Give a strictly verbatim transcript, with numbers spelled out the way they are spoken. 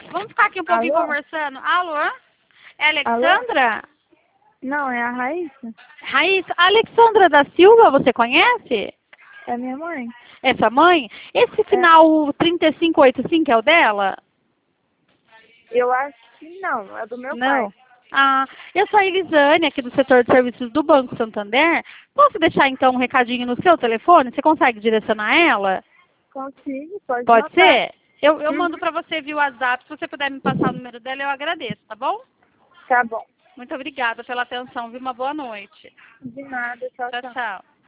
Vamos ficar aqui um pouquinho Alô? conversando. Alô? É a Alexandra? Não, é a Raíssa. Raíssa, a Alexandra da Silva, você conhece? É minha mãe. É sua mãe? Esse final trinta e cinco oitenta e cinco é o dela? Eu acho que não, é do meu Não. pai. Ah, eu sou a Elisane, aqui do setor de serviços do Banco Santander. Posso deixar, então, um recadinho no seu telefone? Você consegue direcionar ela? Consigo, pode Pode mandar. ser? Eu, eu Uhum. mando para você via WhatsApp. Se você puder me passar o número dela, eu agradeço, tá bom? Tá bom. Muito obrigada pela atenção, viu? Uma boa noite. De nada, tchau, Tchau, tchau. tchau.